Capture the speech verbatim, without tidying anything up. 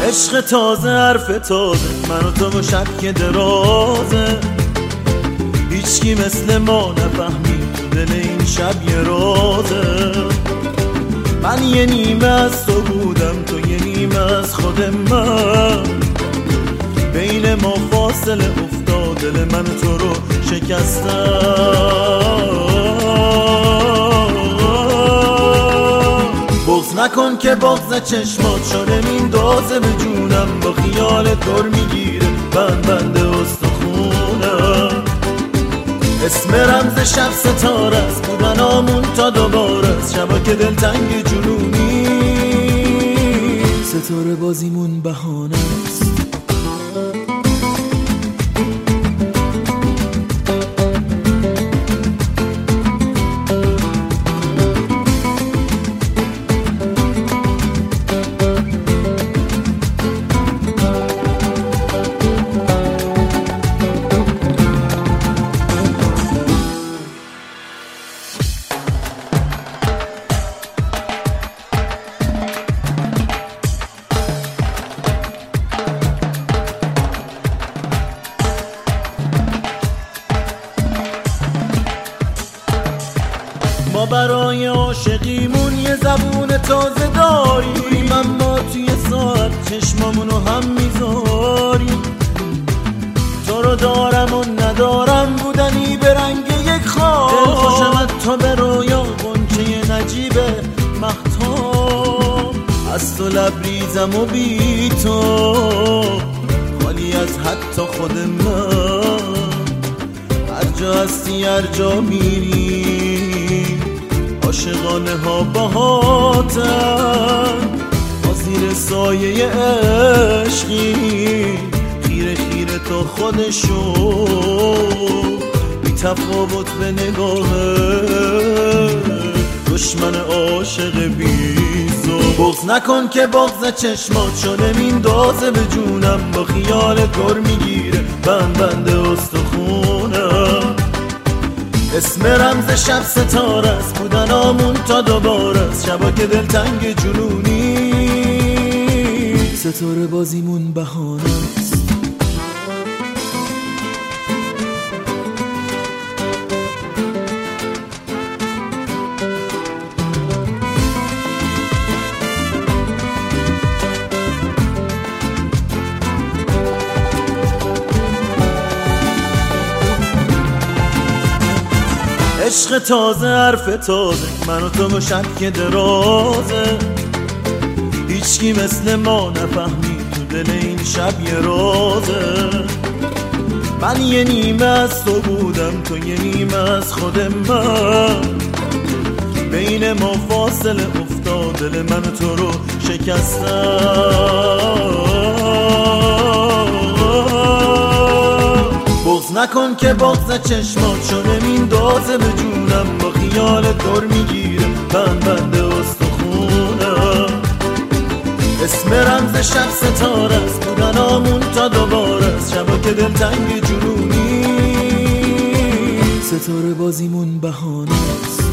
عشق تازه، حرف تازه، من و تو و شب که درازه. هیچکی مثل ما نفهمید دل این شب یه رازه. من یه نیمه از تو بودم، تو یه نیمه از خود من. بین ما فاصله افتاد، دل من تو رو شکستم. بغض نکن که بغض چشمات شده میندازه به جونم. با خیال دور میگیره بند بند استخونم. اسم رمز شب ستاره است، بودنامون تا دوباره است. شبا که دلتنگ جنونی، ستاره بازیمون بهانه است. ما برای عاشقیمون یه زبون تازه داریم، اما توی ساعت چشمامونو هم میذاریم. تو رو دارم و ندارم، بودنی به رنگ یک خواب. دل خوشم تو به رویا، غنچه نجیب مهتاب. از تو لبریزم و بی تو خالی از حتی خود من. هر جا هستی هر جا میری، عاشقانه ها باهاتن. ما زیر سایه عشقی، خیره خیره تا خودشو. بی تفاوت به نگاه دشمن عاشق بیزو. بغض نکن که بغض چشمات شده میندازه به جونم. با خیال دور میگیره بند بند استخونم. اسم رمز شب ستاره است، بودنامون تا دوباره است. شبا که دلتنگ جنونی، ستاره بازیمون بهانه است. عشق تازه، حرف تازه، من و تو و شب که درازه. هیچکی مثل ما نفهمید تو دل این شب یه رازه. من یه نیمه از تو بودم، تو یه نیمه از خود من. بین ما فاصله افتاد، دل من و تو رو شکستم. بغض نکن که بغض چشمات شده میندازه به جونم. با خیال دور میگیره بند بند استخونم. اسم رمز شب ستاره است، بودنامون تا دوباره است. شبا که دلتنگ جنونی، ستاره بازیمون بهانه است.